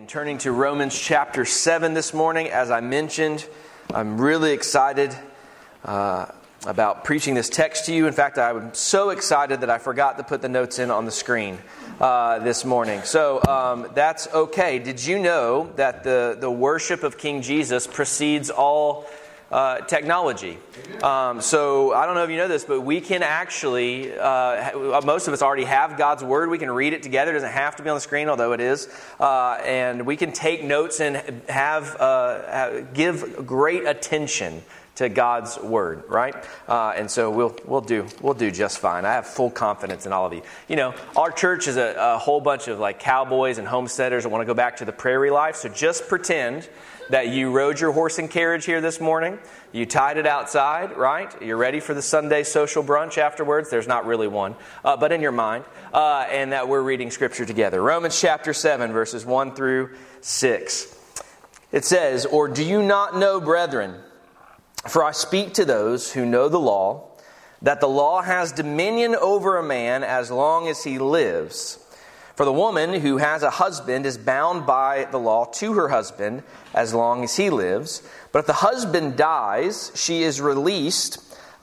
Turning to Romans chapter 7 this morning. As I mentioned, I'm really excited about preaching this text to you. In fact, I'm so excited that I forgot to put the notes in on the screen this morning. So that's okay. Did you know that the worship of King Jesus precedes all technology? So I don't know if you know this, but we can actually, most of us already have God's Word. We can read it together. It doesn't have to be on the screen, although it is. And we can take notes and give great attention to God's Word, right? And so we'll do just fine. I have full confidence in all of you. You know, our church is a whole bunch of like cowboys and homesteaders that want to go back to the prairie life. So just pretend that you rode your horse and carriage here this morning. You tied it outside, right? You're ready for the Sunday social brunch afterwards. There's not really one, but in your mind. And that we're reading Scripture together. Romans chapter 7, verses 1 through 6. It says, "Or do you not know, brethren, for I speak to those who know the law, that the law has dominion over a man as long as he lives. For the woman who has a husband is bound by the law to her husband as long as he lives. But if the husband dies, she is released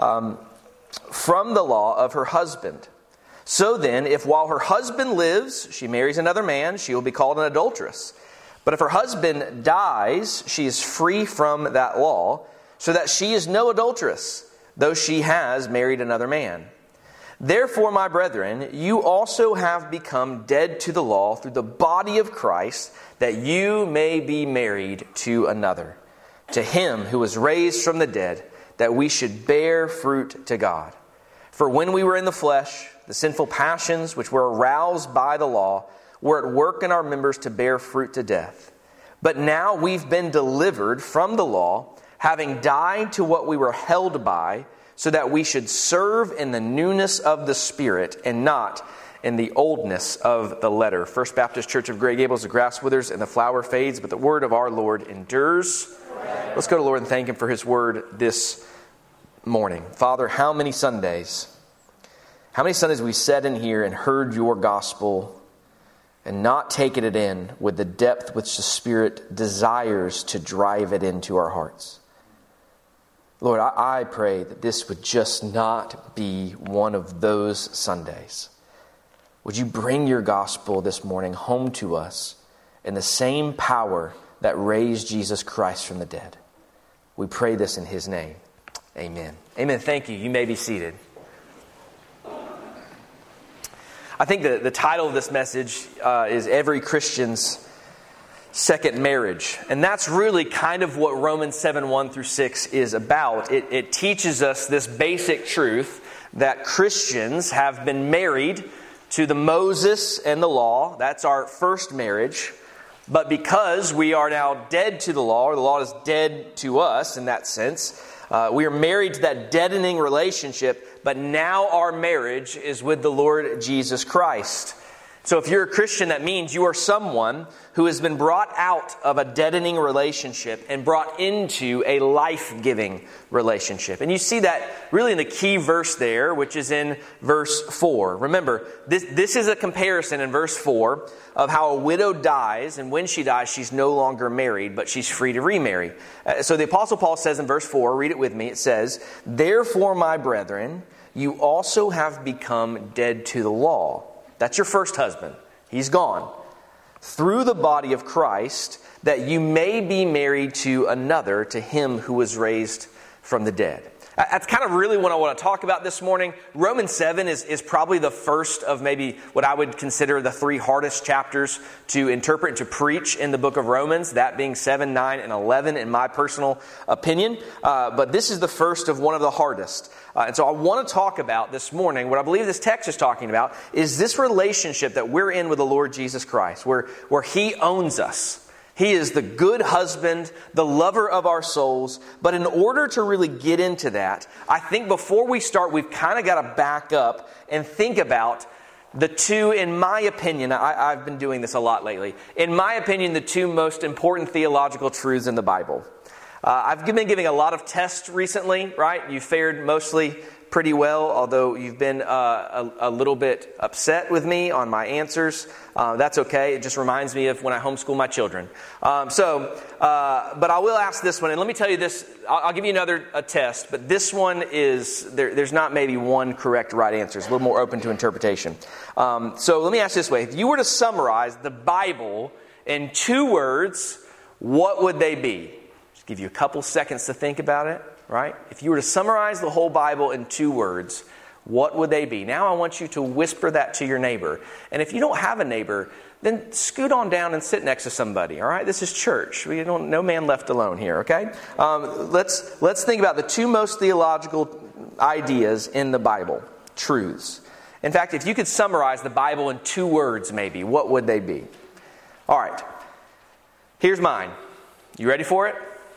from the law of her husband. So then, if while her husband lives, she marries another man, she will be called an adulteress. But if her husband dies, she is free from that law, so that she is no adulteress, though she has married another man. Therefore, my brethren, you also have become dead to the law through the body of Christ, that you may be married to another, to him who was raised from the dead, that we should bear fruit to God. For when we were in the flesh, the sinful passions which were aroused by the law were at work in our members to bear fruit to death. But now we've been delivered from the law, having died to what we were held by, so that we should serve in the newness of the Spirit and not in the oldness of the letter." First Baptist Church of Gray Gables, the grass withers and the flower fades, but the word of our Lord endures. Amen. Let's go to the Lord and thank Him for His word this morning. Father, how many Sundays we sat in here and heard your gospel and not taken it in with the depth which the Spirit desires to drive it into our hearts. Lord, I pray that this would just not be one of those Sundays. Would you bring your gospel this morning home to us in the same power that raised Jesus Christ from the dead? We pray this in His name. Amen. Amen. Thank you. You may be seated. I think the title of this message is Every Christian's Second Marriage. And that's really kind of what Romans 7, 1 through 6 is about. It teaches us this basic truth that Christians have been married to the Moses and the law. That's our first marriage. But because we are now dead to the law, or the law is dead to us in that sense, we are married to that deadening relationship, but now our marriage is with the Lord Jesus Christ. So if you're a Christian, that means you are someone who has been brought out of a deadening relationship and brought into a life-giving relationship. And you see that really in the key verse there, which is in verse 4. Remember, this is a comparison in verse 4 of how a widow dies, and when she dies, she's no longer married, but she's free to remarry. So the Apostle Paul says in verse 4, read it with me, it says, "Therefore, my brethren, you also have become dead to the law." That's your first husband. He's gone. "Through the body of Christ, that you may be married to another, to him who was raised from the dead." That's kind of really what I want to talk about this morning. Romans 7 is probably the first of maybe what I would consider the three hardest chapters to interpret and to preach in the book of Romans, that being 7, 9, and 11 in my personal opinion. But this is the first of one of the hardest. And so I want to talk about this morning, what I believe this text is talking about, is this relationship that we're in with the Lord Jesus Christ, where He owns us. He is the good husband, the lover of our souls. But in order to really get into that, I think before we start, we've kind of got to back up and think about the two, in my opinion, I've been doing this a lot lately, in my opinion, the two most important theological truths in the Bible. I've been giving a lot of tests recently, right? You fared mostly pretty well, although you've been a little bit upset with me on my answers. That's okay. It just reminds me of when I homeschool my children. But I will ask this one, and let me tell you this. I'll give you another test, but this one is, there's not maybe one correct right answer. It's a little more open to interpretation. So let me ask this way. If you were to summarize the Bible in 2 words, what would they be? Just give you a couple seconds to think about it, right? If you were to summarize the whole Bible in 2 words, what would they be? Now I want you to whisper that to your neighbor. And if you don't have a neighbor, then scoot on down and sit next to somebody, all right? This is church. No man left alone here, okay? Let's think about the 2 most theological ideas in the Bible, truths. In fact, if you could summarize the Bible in 2 words maybe, what would they be? All right. Here's mine. You ready for it?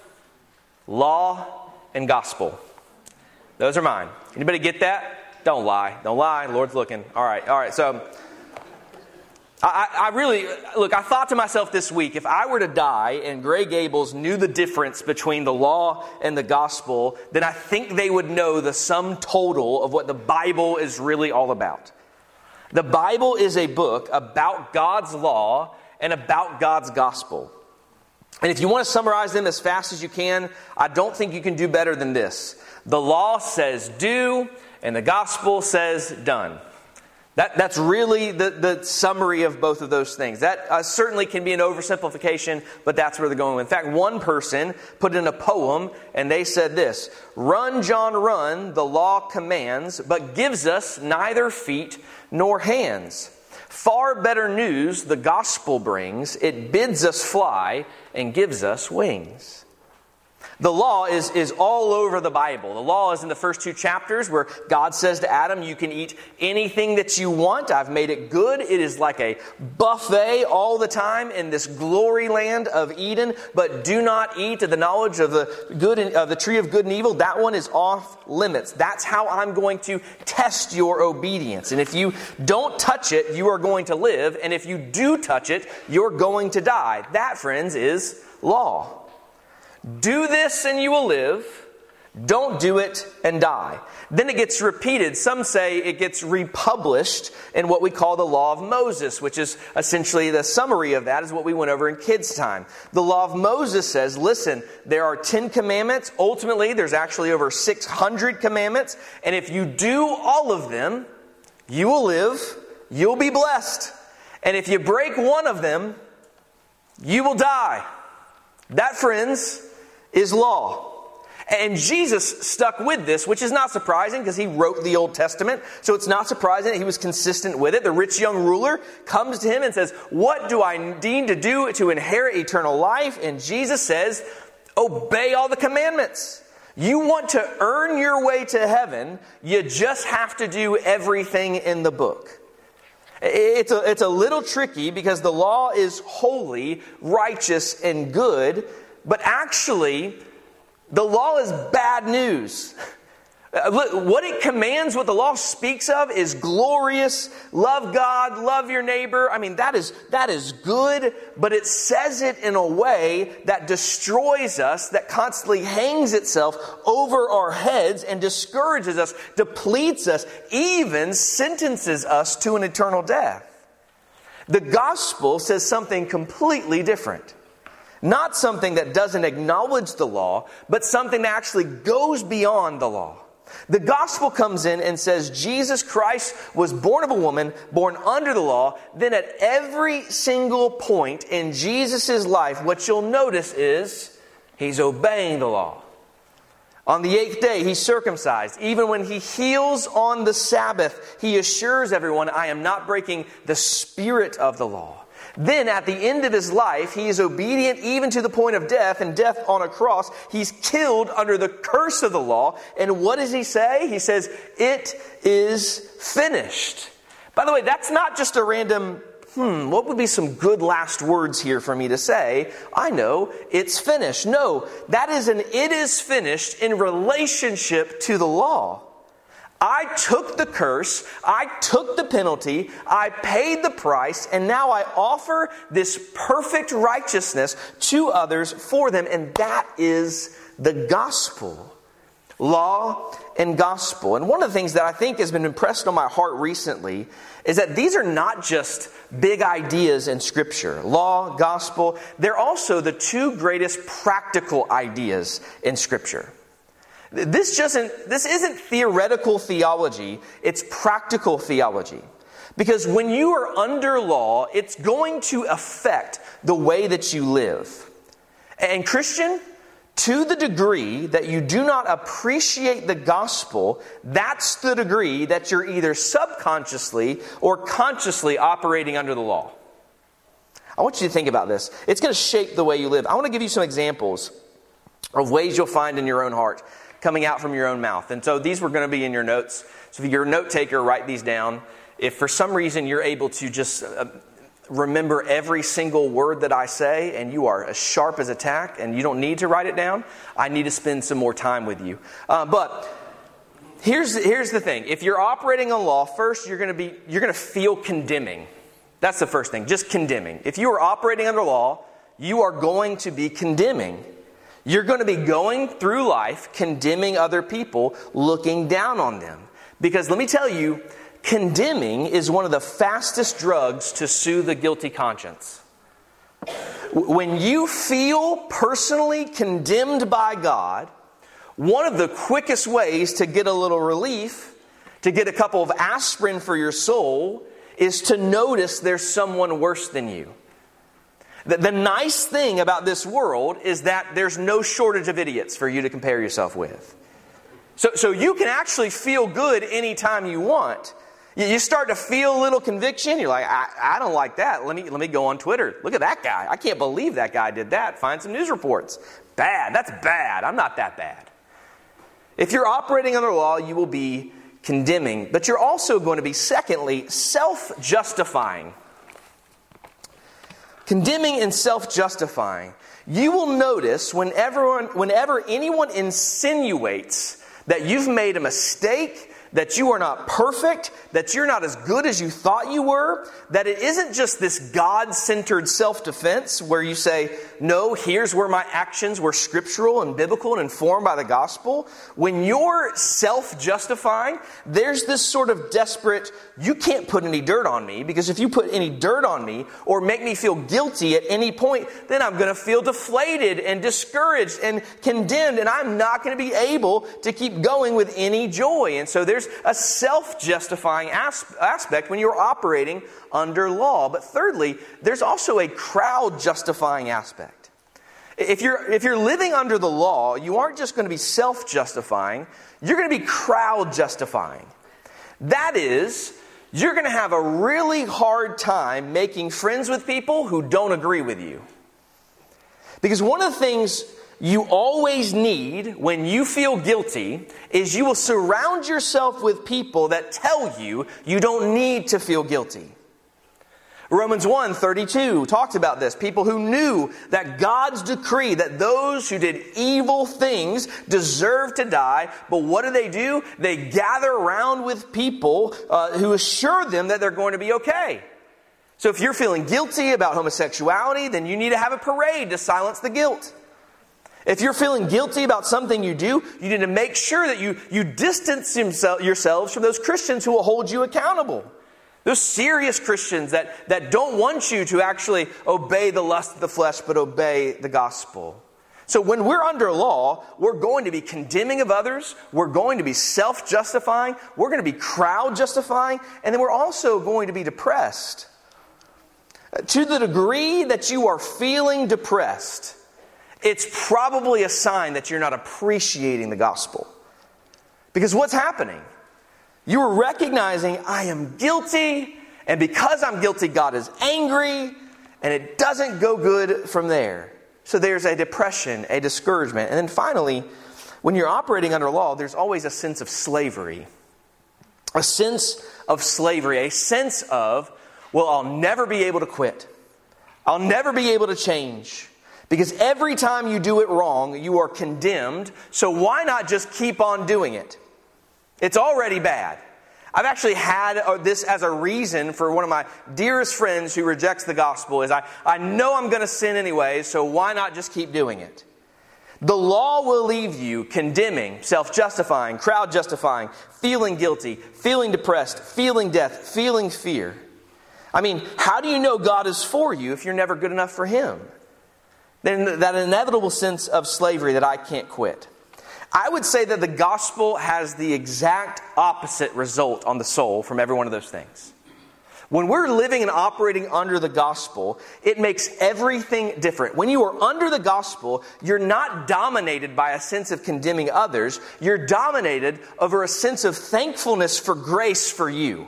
Law and gospel. Those are mine. Anybody get that? Don't lie. Don't lie. Lord's looking. All right. So I thought to myself this week, if I were to die and Gray Gables knew the difference between the law and the gospel, then I think they would know the sum total of what the Bible is really all about. The Bible is a book about God's law and about God's gospel. And if you want to summarize them as fast as you can, I don't think you can do better than this. The law says do, and the gospel says done. That's really the summary of both of those things. That certainly can be an oversimplification, but that's where they're going. In fact, one person put in a poem, and they said this: "Run, John, run, the law commands, but gives us neither feet nor hands. Far better news the gospel brings. It bids us fly and gives us wings." The law is all over the Bible. The law is in the first 2 chapters where God says to Adam, you can eat anything that you want. I've made it good. It is like a buffet all the time in this glory land of Eden. But do not eat of the knowledge of the tree of good and evil. That one is off limits. That's how I'm going to test your obedience. And if you don't touch it, you are going to live. And if you do touch it, you're going to die. That, friends, is law. Do this and you will live. Don't do it and die. Then it gets repeated. Some say it gets republished in what we call the Law of Moses, which is essentially the summary of that is what we went over in kids' time. The Law of Moses says, listen, there are 10 commandments. Ultimately, there's actually over 600 commandments. And if you do all of them, you will live, you'll be blessed. And if you break one of them, you will die. That, friends, is law. And Jesus stuck with this, which is not surprising because he wrote the Old Testament. So it's not surprising that he was consistent with it. The rich young ruler comes to him and says, what do I need to do to inherit eternal life? And Jesus says, obey all the commandments. You want to earn your way to heaven, you just have to do everything in the book. It's a little tricky because the law is holy, righteous, and good. But actually, the law is bad news. What it commands, what the law speaks of is glorious. Love God, love your neighbor. I mean, that is good, but it says it in a way that destroys us, that constantly hangs itself over our heads and discourages us, depletes us, even sentences us to an eternal death. The gospel says something completely different. Not something that doesn't acknowledge the law, but something that actually goes beyond the law. The gospel comes in and says Jesus Christ was born of a woman, born under the law. Then at every single point in Jesus' life, what you'll notice is he's obeying the law. On the 8th day, he's circumcised. Even when he heals on the Sabbath, he assures everyone, I am not breaking the spirit of the law. Then at the end of his life, he is obedient even to the point of death, and death on a cross. He's killed under the curse of the law. And what does he say? He says, it is finished. By the way, that's not just a random, what would be some good last words here for me to say? I know, it's finished. No, that is an it is finished in relationship to the law. I took the curse, I took the penalty, I paid the price, and now I offer this perfect righteousness to others for them, and that is the gospel. Law and gospel. And one of the things that I think has been impressed on my heart recently is that these are not just big ideas in Scripture. Law, gospel, they're also the two greatest practical ideas in Scripture. This isn't theoretical theology, it's practical theology. Because when you are under law, it's going to affect the way that you live. And Christian, to the degree that you do not appreciate the gospel, that's the degree that you're either subconsciously or consciously operating under the law. I want you to think about this. It's going to shape the way you live. I want to give you some examples of ways you'll find in your own heart coming out from your own mouth. And so these were going to be in your notes. So if you're a note taker, write these down. If for some reason you're able to just remember every single word that I say and you are as sharp as a tack and you don't need to write it down, I need to spend some more time with you. But here's the thing. If you're operating on law, first you're going to feel condemning. That's the first thing, just condemning. If you are operating under law, you are going to be condemning. You're going to be going through life condemning other people, looking down on them. Because let me tell you, condemning is one of the fastest drugs to soothe a guilty conscience. When you feel personally condemned by God, one of the quickest ways to get a little relief, to get a couple of aspirin for your soul, is to notice there's someone worse than you. The nice thing about this world is that there's no shortage of idiots for you to compare yourself with. So you can actually feel good anytime you want. You start to feel a little conviction. You're like, I don't like that. Let me go on Twitter. Look at that guy. I can't believe that guy did that. Find some news reports. Bad. That's bad. I'm not that bad. If you're operating under law, you will be condemning. But you're also going to be, secondly, self-justifying. Condemning and self-justifying. You will notice whenever anyone insinuates that you've made a mistake, that you are not perfect, that you're not as good as you thought you were, that it isn't just this God-centered self-defense where you say, no, here's where my actions were scriptural and biblical and informed by the gospel. When you're self-justifying, there's this sort of desperate, you can't put any dirt on me, because if you put any dirt on me or make me feel guilty at any point, then I'm going to feel deflated and discouraged and condemned, and I'm not going to be able to keep going with any joy. And so there's a self-justifying aspect when you're operating under law. But thirdly, there's also a crowd-justifying aspect. If you're living under the law, you aren't just going to be self-justifying, you're going to be crowd-justifying. That is, you're going to have a really hard time making friends with people who don't agree with you. Because one of the things you always need when you feel guilty is you will surround yourself with people that tell you you don't need to feel guilty. Romans 1:32 talks about this. People who knew that God's decree that those who did evil things deserve to die. But what do? They gather around with people who assure them that they're going to be okay. So if you're feeling guilty about homosexuality, then you need to have a parade to silence the guilt. If you're feeling guilty about something you do, you need to make sure that you distance yourselves from those Christians who will hold you accountable. Those serious Christians that don't want you to actually obey the lust of the flesh, but obey the gospel. So when we're under law, we're going to be condemning of others, we're going to be self-justifying, we're going to be crowd-justifying, and then we're also going to be depressed. To the degree that you are feeling depressed, it's probably a sign that you're not appreciating the gospel. Because what's happening? You are recognizing, I am guilty, and because I'm guilty, God is angry, and it doesn't go good from there. So there's a depression, a discouragement. And then finally, when you're operating under law, there's always a sense of slavery. A sense of slavery, a sense of, well, I'll never be able to quit. I'll never be able to change. Because every time you do it wrong, you are condemned. So why not just keep on doing it? It's already bad. I've actually had this as a reason for one of my dearest friends who rejects the gospel is I know I'm going to sin anyway, so why not just keep doing it? The law will leave you condemning, self-justifying, crowd-justifying, feeling guilty, feeling depressed, feeling death, feeling fear. I mean, how do you know God is for you if you're never good enough for Him? Then that inevitable sense of slavery that I can't quit. I would say that the gospel has the exact opposite result on the soul from every one of those things. When we're living and operating under the gospel, it makes everything different. When you are under the gospel, you're not dominated by a sense of condemning others. You're dominated over a sense of thankfulness for grace for you.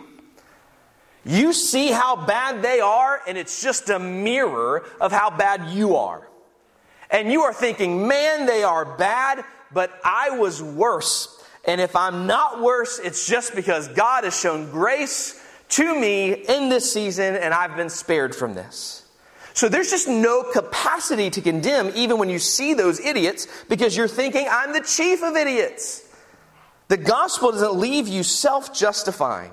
You see how bad they are, and it's just a mirror of how bad you are. And you are thinking, man, they are bad, but I was worse. And if I'm not worse, it's just because God has shown grace to me in this season, and I've been spared from this. So there's just no capacity to condemn even when you see those idiots, because you're thinking, I'm the chief of idiots. The gospel doesn't leave you self-justifying.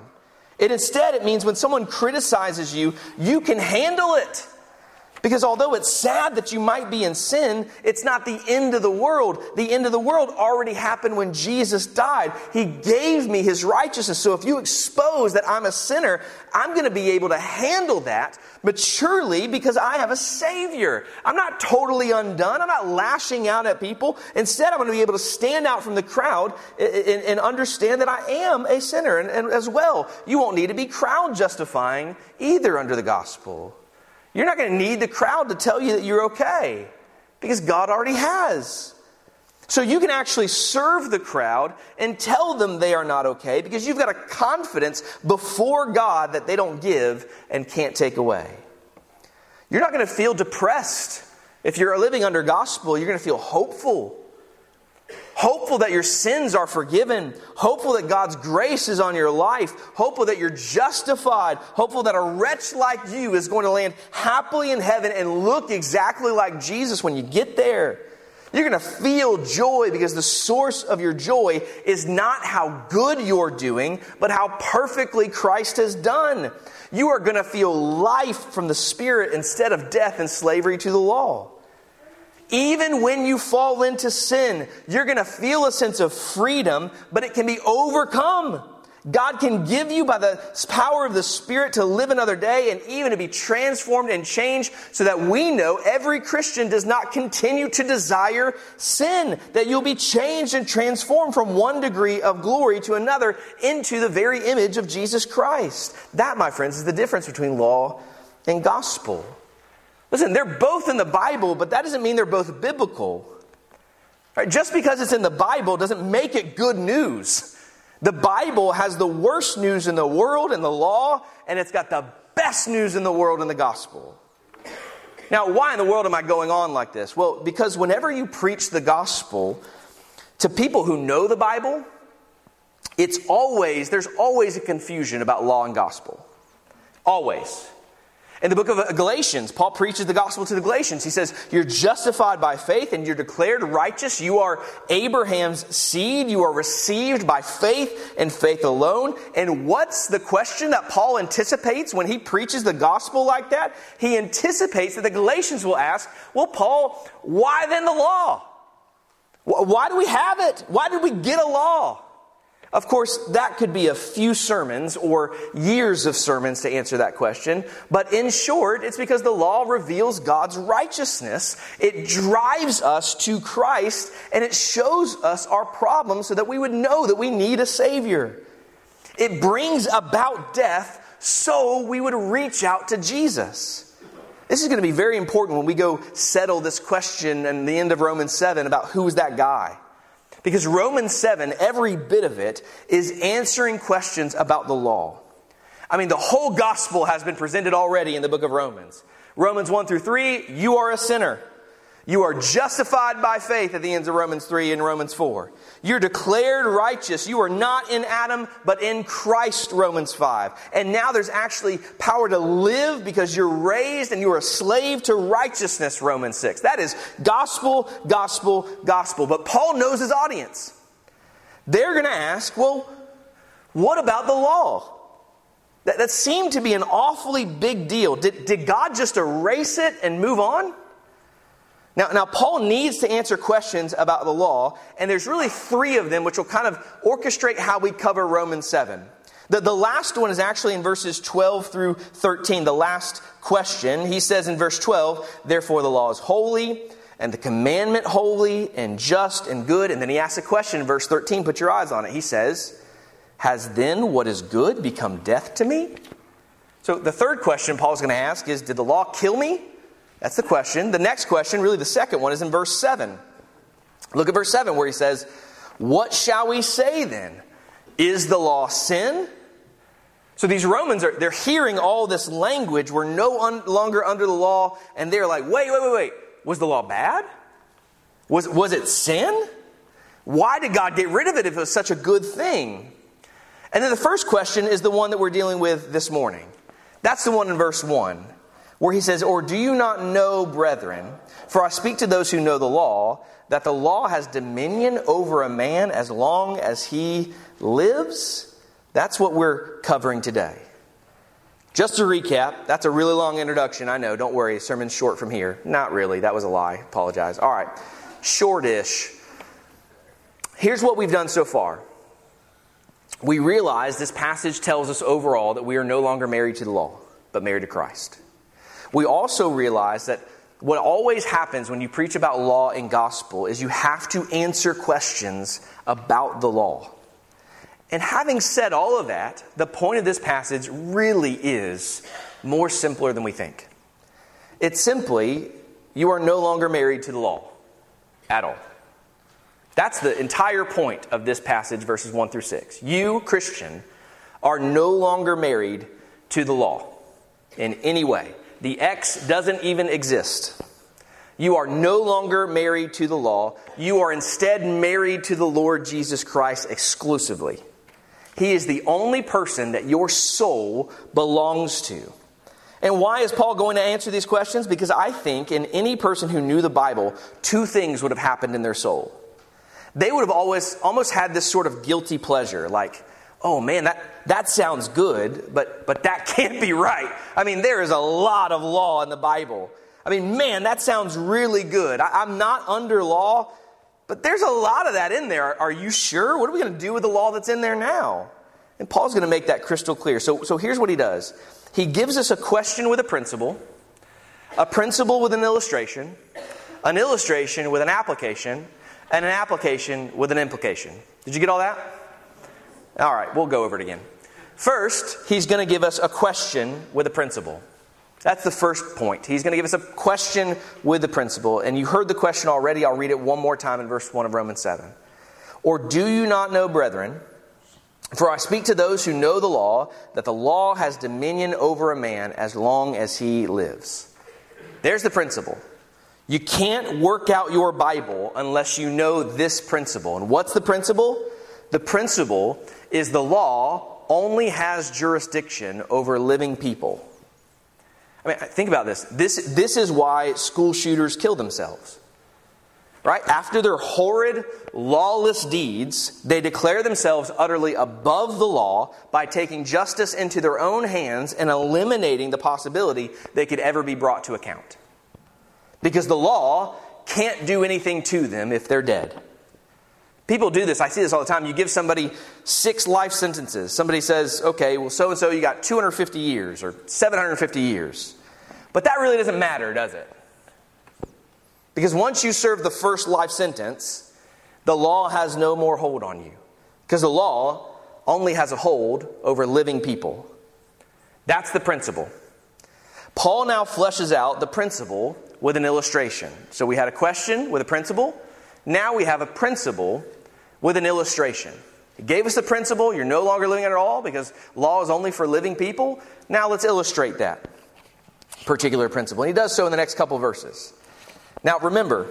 It means when someone criticizes you, you can handle it. Because although it's sad that you might be in sin, it's not the end of the world. The end of the world already happened when Jesus died. He gave me His righteousness. So if you expose that I'm a sinner, I'm going to be able to handle that maturely because I have a Savior. I'm not totally undone. I'm not lashing out at people. Instead, I'm going to be able to stand out from the crowd and understand that I am a sinner. And as well, you won't need to be crowd justifying either under the gospel. You're not going to need the crowd to tell you that you're okay, because God already has. So you can actually serve the crowd and tell them they are not okay, because you've got a confidence before God that they don't give and can't take away. You're not going to feel depressed. If you're living under gospel, you're going to feel hopeful. Hopeful that your sins are forgiven. Hopeful that God's grace is on your life. Hopeful that you're justified. Hopeful that a wretch like you is going to land happily in heaven and look exactly like Jesus when you get there. You're going to feel joy because the source of your joy is not how good you're doing, but how perfectly Christ has done. You are going to feel life from the Spirit instead of death and slavery to the law. Even when you fall into sin, you're going to feel a sense of freedom, but it can be overcome. God can give you by the power of the Spirit to live another day and even to be transformed and changed so that we know every Christian does not continue to desire sin, that you'll be changed and transformed from one degree of glory to another into the very image of Jesus Christ. That, my friends, is the difference between law and gospel. Listen, they're both in the Bible, but that doesn't mean they're both biblical. Right? Just because it's in the Bible doesn't make it good news. The Bible has the worst news in the world in the law, and it's got the best news in the world in the gospel. Now, why in the world am I going on like this? Well, because whenever you preach the gospel to people who know the Bible, there's always a confusion about law and gospel. Always. In the book of Galatians, Paul preaches the gospel to the Galatians. He says, you're justified by faith and you're declared righteous. You are Abraham's seed. You are received by faith and faith alone. And what's the question that Paul anticipates when he preaches the gospel like that? He anticipates that the Galatians will ask, well, Paul, why then the law? Why do we have it? Why did we get a law? Of course, that could be a few sermons or years of sermons to answer that question. But in short, it's because the law reveals God's righteousness. It drives us to Christ, and it shows us our problems so that we would know that we need a Savior. It brings about death so we would reach out to Jesus. This is going to be very important when we go settle this question in the end of Romans 7 about who is that guy. Because Romans 7, every bit of it, is answering questions about the law. I mean, the whole gospel has been presented already in the book of Romans. Romans 1 through 3, you are a sinner. You are justified by faith at the ends of Romans 3 and Romans 4. You're declared righteous. You are not in Adam, but in Christ, Romans 5. And now there's actually power to live because you're raised and you're a slave to righteousness, Romans 6. That is gospel, gospel, gospel. But Paul knows his audience. They're going to ask, well, what about the law? That seemed to be an awfully big deal. Did God just erase it and move on? Now, Paul needs to answer questions about the law, and there's really three of them which will kind of orchestrate how we cover Romans 7. The last one is actually in verses 12 through 13, the last question. He says in verse 12, therefore the law is holy, and the commandment holy, and just, and good. And then he asks a question in verse 13, put your eyes on it. He says, has then what is good become death to me? So the third question Paul's going to ask is, did the law kill me? That's the question. The next question, really the second one, is in verse 7. Look at verse 7 where he says, what shall we say then? Is the law sin? So these Romans, they're hearing all this language. We're no longer under the law. And they're like, wait. Was the law bad? Was it sin? Why did God get rid of it if it was such a good thing? And then the first question is the one that we're dealing with this morning. That's the one in verse 1. Where he says, or do you not know, brethren, for I speak to those who know the law, that the law has dominion over a man as long as he lives? That's what we're covering today. Just to recap, that's a really long introduction, I know, don't worry, sermon's short from here. Not really, that was a lie, apologize. All right, shortish. Here's what we've done so far. We realize this passage tells us overall that we are no longer married to the law, but married to Christ. We also realize that what always happens when you preach about law and gospel is you have to answer questions about the law. And having said all of that, the point of this passage really is more simpler than we think. It's simply, you are no longer married to the law at all. That's the entire point of this passage, verses 1 through 6. You, Christian, are no longer married to the law in any way. The X doesn't even exist. You are no longer married to the law. You are instead married to the Lord Jesus Christ exclusively. He is the only person that your soul belongs to. And why is Paul going to answer these questions? Because I think in any person who knew the Bible, two things would have happened in their soul. They would have almost had this sort of guilty pleasure, like, oh man, that sounds good, but that can't be right. I mean, there is a lot of law in the Bible. I mean, man, that sounds really good. I'm not under law, but there's a lot of that in there. Are you sure? What are we going to do with the law that's in there now? And Paul's going to make that crystal clear. So here's what he does. He gives us a question with a principle with an illustration with an application, and an application with an implication. Did you get all that? All right, we'll go over it again. First, he's going to give us a question with a principle. That's the first point. He's going to give us a question with the principle. And you heard the question already. I'll read it one more time in verse 1 of Romans 7. Or do you not know, brethren, for I speak to those who know the law, that the law has dominion over a man as long as he lives. There's the principle. You can't work out your Bible unless you know this principle. And what's the principle? The principle is the law only has jurisdiction over living people. I mean, think about this. This is why school shooters kill themselves. Right? After their horrid, lawless deeds, they declare themselves utterly above the law by taking justice into their own hands and eliminating the possibility they could ever be brought to account. Because the law can't do anything to them if they're dead. People do this. I see this all the time. You give somebody 6 life sentences. Somebody says, okay, well, so-and-so, you got 250 years or 750 years. But that really doesn't matter, does it? Because once you serve the first life sentence, the law has no more hold on you. Because the law only has a hold over living people. That's the principle. Paul now fleshes out the principle with an illustration. So we had a question with a principle. Now we have a principle with an illustration. He gave us the principle. You're no longer living it at all because law is only for living people. Now let's illustrate that particular principle. And he does so in the next couple verses. Now remember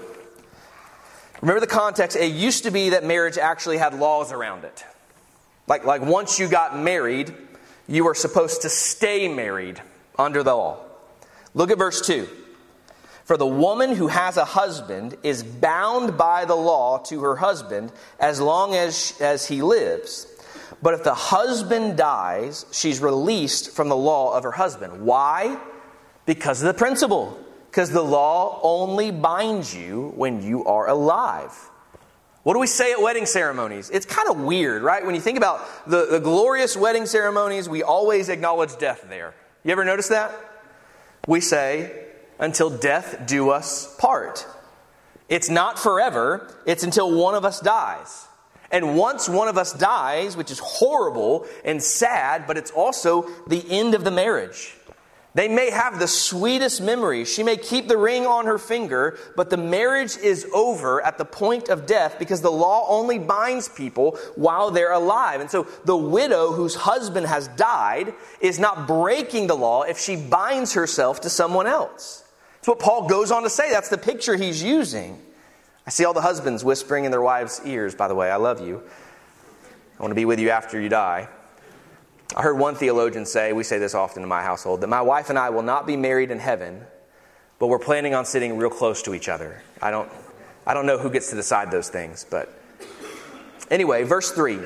the context. It used to be that marriage actually had laws around it. Like once you got married, you were supposed to stay married under the law. Look at verse 2. For the woman who has a husband is bound by the law to her husband as long as he lives. But if the husband dies, she's released from the law of her husband. Why? Because of the principle. because the law only binds you when you are alive. What do we say at wedding ceremonies? It's kind of weird, right? When you think about the glorious wedding ceremonies, we always acknowledge death there. You ever notice that? We say, until death do us part. It's not forever. It's until one of us dies. And once one of us dies, which is horrible and sad, but it's also the end of the marriage. They may have the sweetest memories. She may keep the ring on her finger, but the marriage is over at the point of death because the law only binds people while they're alive. And so the widow whose husband has died is not breaking the law if she binds herself to someone else. That's what Paul goes on to say. That's the picture he's using. I see all the husbands whispering in their wives' ears, by the way. I love you. I want to be with you after you die. I heard one theologian say, we say this often in my household, that my wife and I will not be married in heaven, but we're planning on sitting real close to each other. I don't know who gets to decide those things, but anyway, verse 3.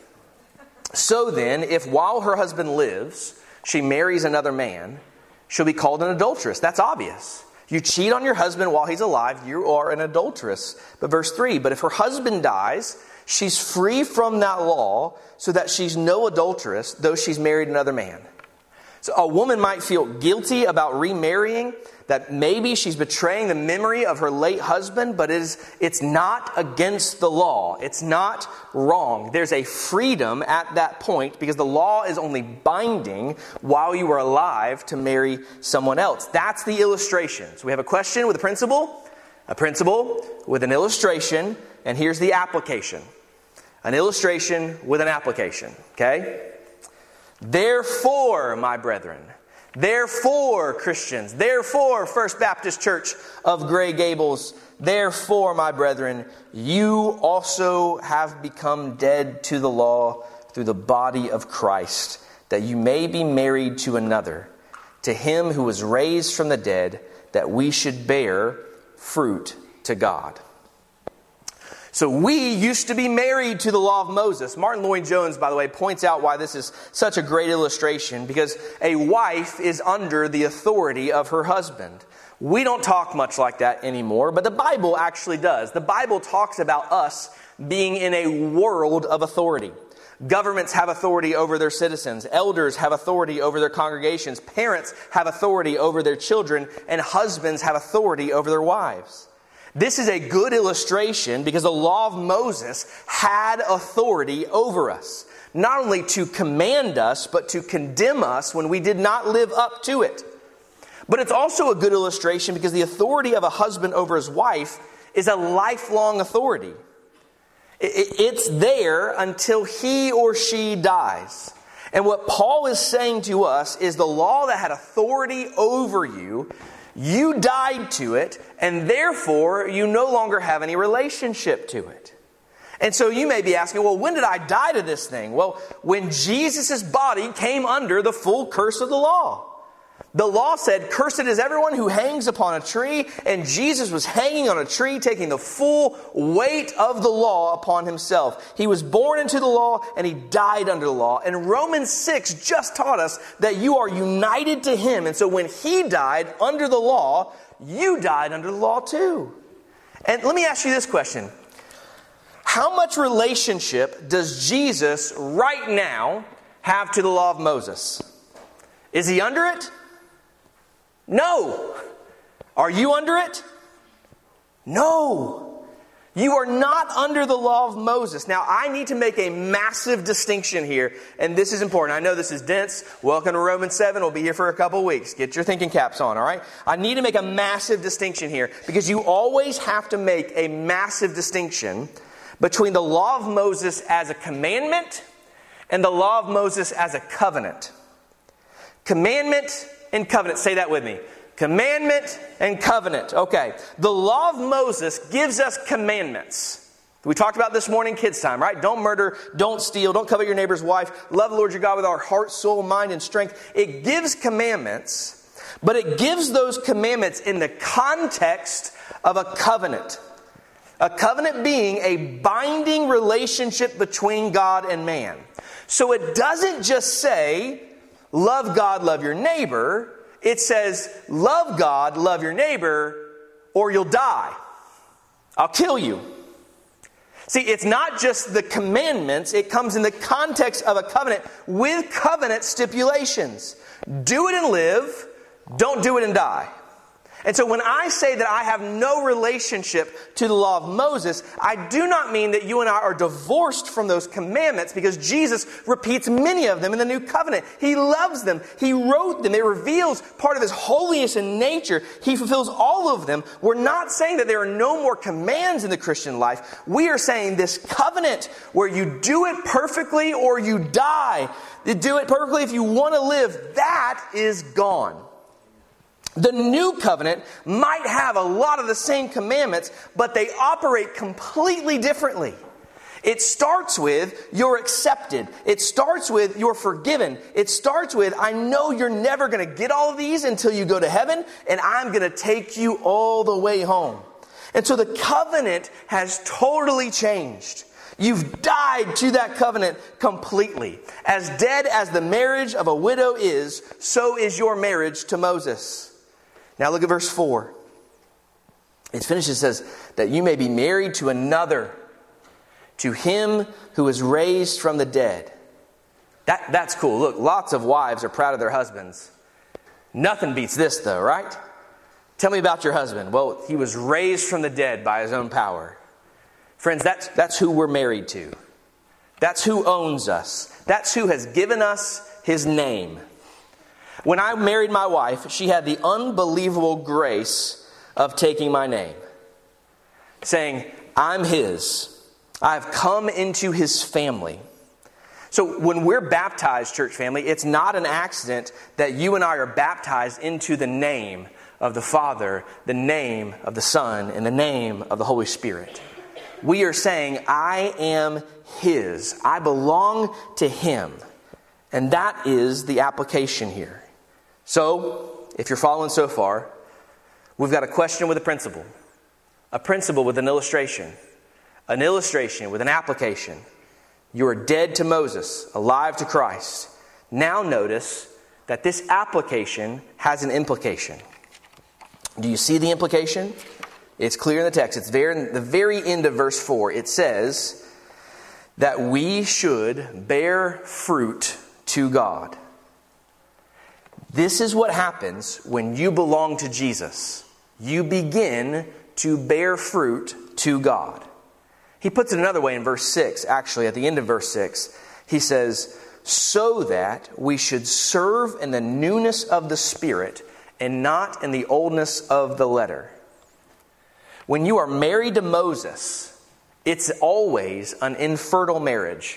So then, if while her husband lives, she marries another man, she'll be called an adulteress. That's obvious. You cheat on your husband while he's alive, you are an adulteress. But verse 3, but if her husband dies, she's free from that law so that she's no adulteress, though she's married another man. So a woman might feel guilty about remarrying, that maybe she's betraying the memory of her late husband, but it's not against the law. It's not wrong. There's a freedom at that point because the law is only binding while you are alive to marry someone else. That's the illustration. So we have a question with a principle with an illustration, and here's the application. An illustration with an application, okay? Therefore, my brethren, therefore, Christians, therefore, First Baptist Church of Gray Gables, therefore, my brethren, you also have become dead to the law through the body of Christ, that you may be married to another, to him who was raised from the dead, that we should bear fruit to God. So we used to be married to the law of Moses. Martin Lloyd-Jones, by the way, points out why this is such a great illustration, because a wife is under the authority of her husband. We don't talk much like that anymore, but the Bible actually does. The Bible talks about us being in a world of authority. Governments have authority over their citizens. Elders have authority over their congregations. Parents have authority over their children. And husbands have authority over their wives. This is a good illustration because the law of Moses had authority over us. Not only to command us, but to condemn us when we did not live up to it. But it's also a good illustration because the authority of a husband over his wife is a lifelong authority. It's there until he or she dies. And what Paul is saying to us is the law that had authority over you, you died to it, and therefore you no longer have any relationship to it. And so you may be asking, well, when did I die to this thing? Well, when Jesus' body came under the full curse of the law. The law said, cursed is everyone who hangs upon a tree, and Jesus was hanging on a tree, taking the full weight of the law upon himself. He was born into the law, and he died under the law. And Romans 6 just taught us that you are united to him. And so when he died under the law, you died under the law too. And let me ask you this question. How much relationship does Jesus right now have to the law of Moses? Is he under it? No. Are you under it? No. You are not under the law of Moses. Now, I need to make a massive distinction here, and this is important. I know this is dense. Welcome to Romans 7. We'll be here for a couple weeks. Get your thinking caps on, all right? I need to make a massive distinction here, because you always have to make a massive distinction between the law of Moses as a commandment and the law of Moses as a covenant. Commandment and covenant. Say that with me. Commandment and covenant. Okay. The law of Moses gives us commandments. We talked about this morning, kids' time, right? Don't murder, don't steal, don't covet your neighbor's wife, love the Lord your God with our heart, soul, mind, and strength. It gives commandments, but it gives those commandments in the context of a covenant. A covenant being a binding relationship between God and man. So it doesn't just say, love God, love your neighbor. it says, love God, love your neighbor, or you'll die. I'll kill you. See, it's not just the commandments. It comes in the context of a covenant with covenant stipulations. Do it and live. Don't do it and die. And so when I say that I have no relationship to the law of Moses, I do not mean that you and I are divorced from those commandments, because Jesus repeats many of them in the new covenant. He loves them. He wrote them. It reveals part of His holiness and nature. He fulfills all of them. We're not saying that there are no more commands in the Christian life. We are saying this covenant where you do it perfectly or you die. You do it perfectly if you want to live. That is gone. The new covenant might have a lot of the same commandments, but they operate completely differently. It starts with you're accepted. It starts with you're forgiven. It starts with I know you're never going to get all of these until you go to heaven, and I'm going to take you all the way home. And so the covenant has totally changed. You've died to that covenant completely. As dead as the marriage of a widow is, so is your marriage to Moses. Now look at verse 4. It finishes, says, that you may be married to another, to him who is raised from the dead. That's cool. Look, lots of wives are proud of their husbands. Nothing beats this though, right? Tell me about your husband. Well, he was raised from the dead by his own power. Friends, that's who we're married to. That's who owns us. That's who has given us his name. When I married my wife, she had the unbelievable grace of taking my name, saying, I'm his. I've come into his family. So when we're baptized, church family, it's not an accident that you and I are baptized into the name of the Father, the name of the Son, and the name of the Holy Spirit. We are saying, I am his. I belong to him. And that is the application here. So, if you're following so far, we've got a question with a principle with an illustration with an application. You are dead to Moses, alive to Christ. Now notice that this application has an implication. Do you see the implication? It's clear in the text. It's there in the very end of verse 4. It says that we should bear fruit to God. This is what happens when you belong to Jesus. You begin to bear fruit to God. He puts it another way in verse 6. Actually, at the end of verse 6, he says, so that we should serve in the newness of the Spirit and not in the oldness of the letter. When you are married to Moses, it's always an infertile marriage.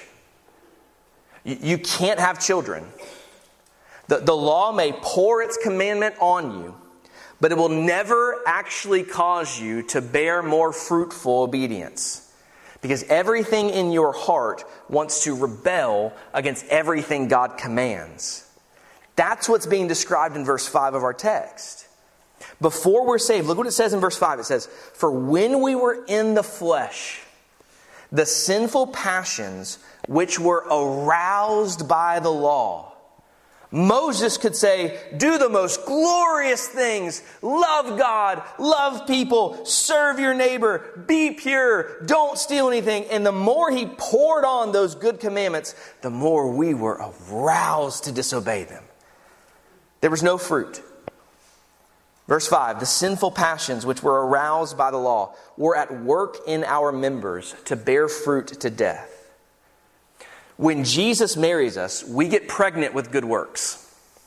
You can't have children. The law may pour its commandment on you, but it will never actually cause you to bear more fruitful obedience. Because everything in your heart wants to rebel against everything God commands. That's what's being described in verse 5 of our text. Before we're saved, look what it says in verse 5. It says, for when we were in the flesh, the sinful passions which were aroused by the law. Moses could say, do the most glorious things. Love God, love people, serve your neighbor, be pure, don't steal anything. And the more he poured on those good commandments, the more we were aroused to disobey them. There was no fruit. Verse 5, the sinful passions which were aroused by the law were at work in our members to bear fruit to death. When Jesus marries us, we get pregnant with good works.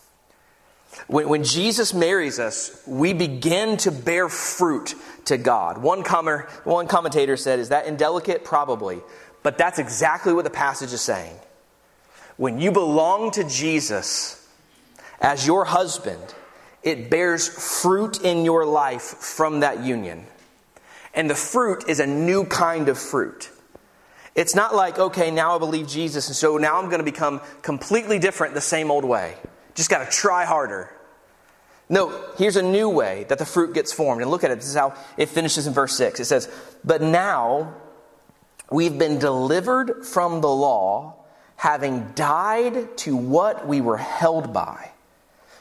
When Jesus marries us, we begin to bear fruit to God. One commentator said, is that indelicate? Probably. But that's exactly what the passage is saying. When you belong to Jesus as your husband, it bears fruit in your life from that union. And the fruit is a new kind of fruit. It's not like, okay, now I believe Jesus, and so now I'm going to become completely different the same old way. Just got to try harder. No, here's a new way that the fruit gets formed. And look at it. This is how it finishes in verse 6. It says, but now we've been delivered from the law, having died to what we were held by,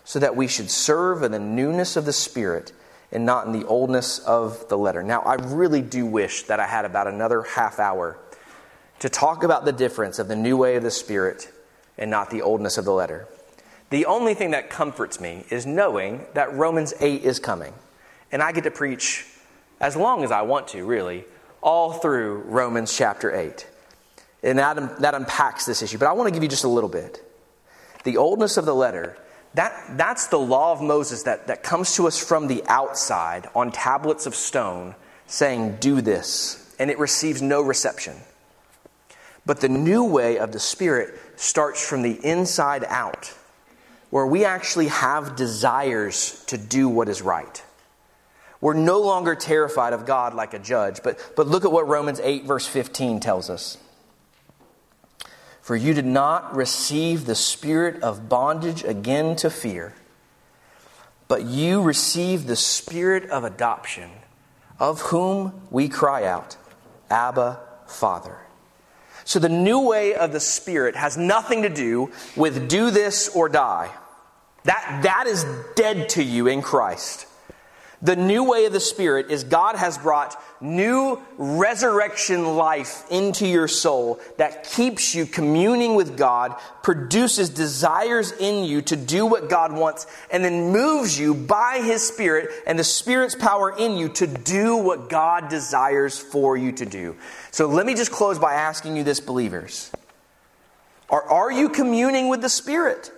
so that we should serve in the newness of the Spirit and not in the oldness of the letter. Now, I really do wish that I had about another half hour to talk about the difference of the new way of the Spirit and not the oldness of the letter. The only thing that comforts me is knowing that Romans 8 is coming. And I get to preach as long as I want to, really, all through Romans chapter 8. And that unpacks this issue. But I want to give you just a little bit. The oldness of the letter, that's the law of Moses that comes to us from the outside on tablets of stone saying, do this. And it receives no reception. But the new way of the Spirit starts from the inside out, where we actually have desires to do what is right. We're no longer terrified of God like a judge. But look at what Romans 8 verse 15 tells us. For you did not receive the spirit of bondage again to fear, but you received the spirit of adoption, of whom we cry out, Abba, Father. So the new way of the Spirit has nothing to do with do this or die. That is dead to you in Christ. The new way of the Spirit is God has brought new resurrection life into your soul that keeps you communing with God, produces desires in you to do what God wants, and then moves you by His Spirit and the Spirit's power in you to do what God desires for you to do. So let me just close by asking you this, believers. Are you communing with the Spirit?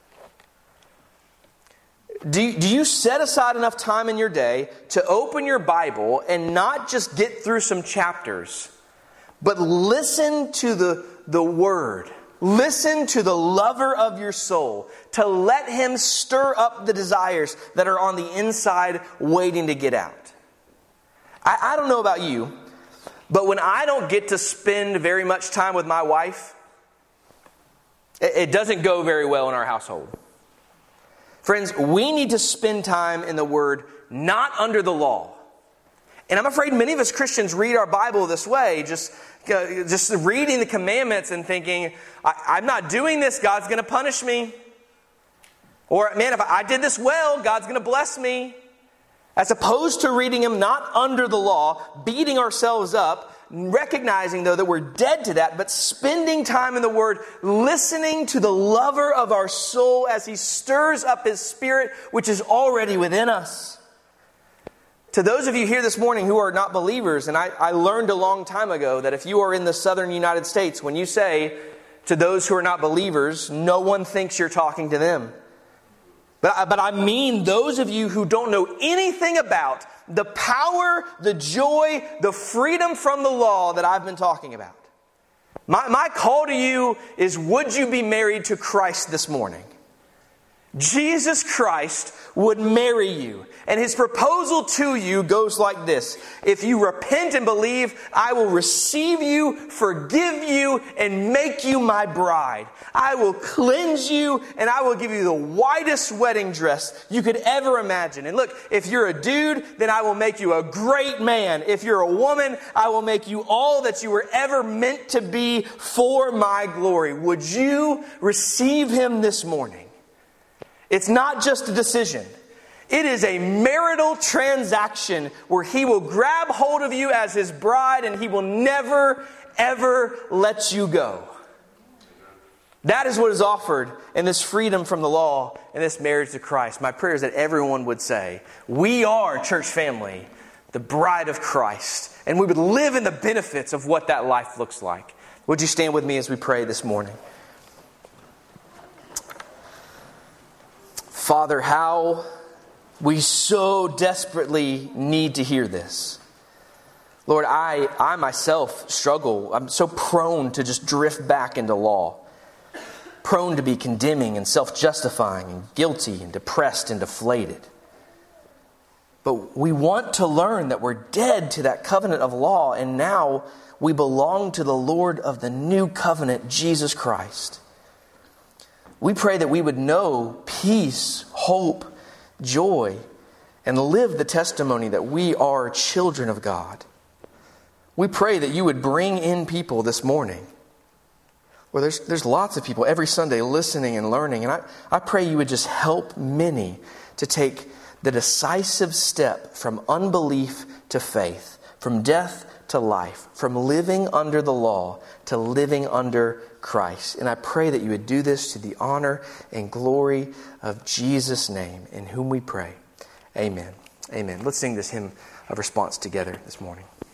Do you set aside enough time in your day to open your Bible and not just get through some chapters, but listen to the Word? Listen to the lover of your soul, to let Him stir up the desires that are on the inside waiting to get out. I don't know about you, but when I don't get to spend very much time with my wife, it doesn't go very well in our household. Friends, we need to spend time in the Word, not under the law. And I'm afraid many of us Christians read our Bible this way, just reading the commandments and thinking, I'm not doing this, God's going to punish me. Or, man, if I did this well, God's going to bless me. As opposed to reading them not under the law, beating ourselves up, recognizing, though, that we're dead to that, but spending time in the Word, listening to the lover of our soul as He stirs up His Spirit, which is already within us. To those of you here this morning who are not believers, and I learned a long time ago that if you are in the southern United States, when you say to those who are not believers, no one thinks you're talking to them. But I mean those of you who don't know anything about the power, the joy, the freedom from the law that I've been talking about. My call to you is, would you be married to Christ this morning? Jesus Christ would marry you. And His proposal to you goes like this. If you repent and believe, I will receive you, forgive you, and make you my bride. I will cleanse you, and I will give you the whitest wedding dress you could ever imagine. And look, if you're a dude, then I will make you a great man. If you're a woman, I will make you all that you were ever meant to be for my glory. Would you receive Him this morning? It's not just a decision. It is a marital transaction where He will grab hold of you as His bride and He will never, ever let you go. That is what is offered in this freedom from the law and this marriage to Christ. My prayer is that everyone would say, we are, church family, the bride of Christ. And we would live in the benefits of what that life looks like. Would you stand with me as we pray this morning? Father, how we so desperately need to hear this. Lord, I myself struggle. I'm so prone to just drift back into law. Prone to be condemning and self-justifying and guilty and depressed and deflated. But we want to learn that we're dead to that covenant of law, and now we belong to the Lord of the new covenant, Jesus Christ. We pray that we would know peace, hope, joy, and live the testimony that we are children of God. We pray that you would bring in people this morning. Well, there's lots of people every Sunday listening and learning. And I pray you would just help many to take the decisive step from unbelief to faith, from death to life, from living under the law to living under Christ. And I pray that you would do this to the honor and glory of Jesus' name, in whom we pray. Amen. Amen. Let's sing this hymn of response together this morning.